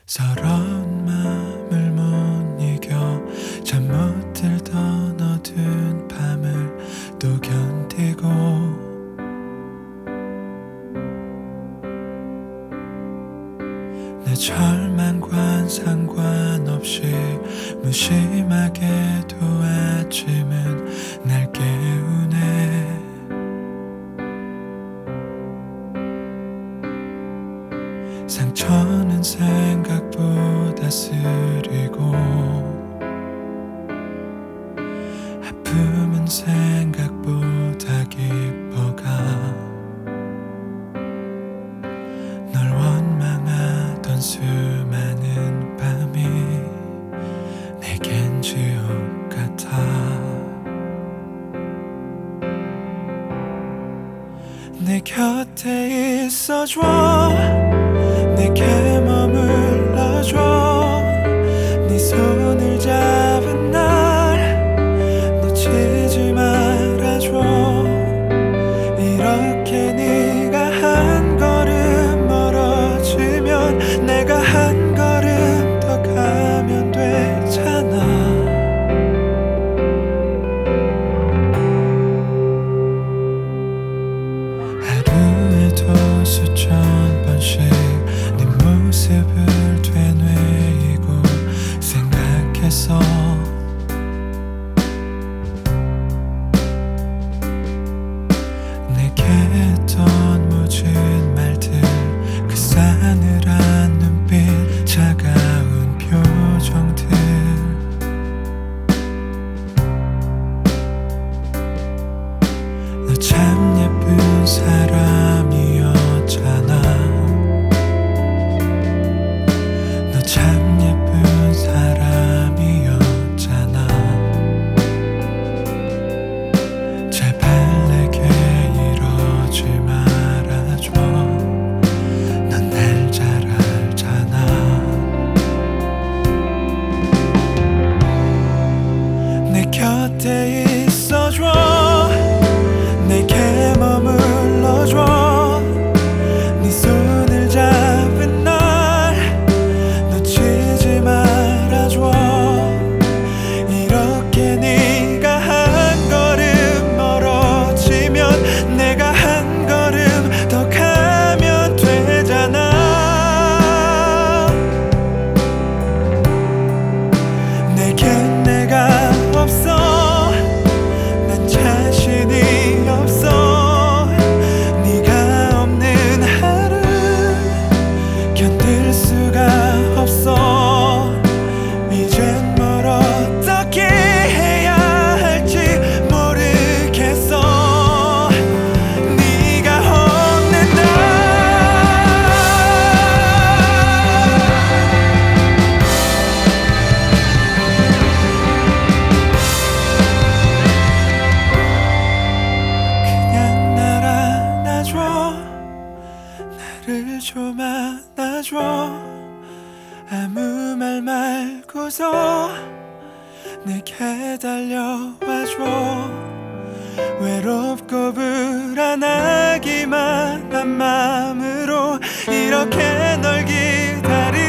서러운 맘을 못 이겨 잠 못 들던 어두운 밤을 또 견디고 내 절망과 상관없이 무심하게도 아침은 날 깨우네. 상처는 생각보다 쓰리고 아픔은 생각보다 깊어가 널 원망하던 수많은 밤이 내겐 지옥 같아. 내 곁에 있어줘. 내게 머물러줘. 네 손을 잡은 날 놓치지 말아줘. 이렇게 네가 한 걸음 멀어지면 내가 한 걸음 더 가면 되잖아. 하루에도 수천 번씩 모습을 되뇌이고 생각했어. 내게 했던 모진 말들, 그 싸늘한 눈빛, 차가운 표정들. 너 참 예쁜 사람이었잖아. 참 예쁜 사람이었잖아. 제발 내게 이러지 말아줘. 넌 날 잘 알잖아. 내 곁에 있어줘. 내게 머물러줘. 네 손을 잡은 날 놓치지 말아줘. 이렇게 네가 한 걸음 멀어지면 내가 한 걸음 더 가면 되잖아. 내겐 내가 없어. 난 자신이 없어. 네가 없는 하루 견딜 수가 없어. 이젠 뭘 어떻게 해야 할지 모르겠어. 네가 없는 날. 그냥 날 안아줘. 나를 좀 안아줘. 아무 말 말고서 내게 달려와줘. 외롭고 불안하기만 한 마음으로 이렇게 널 기다리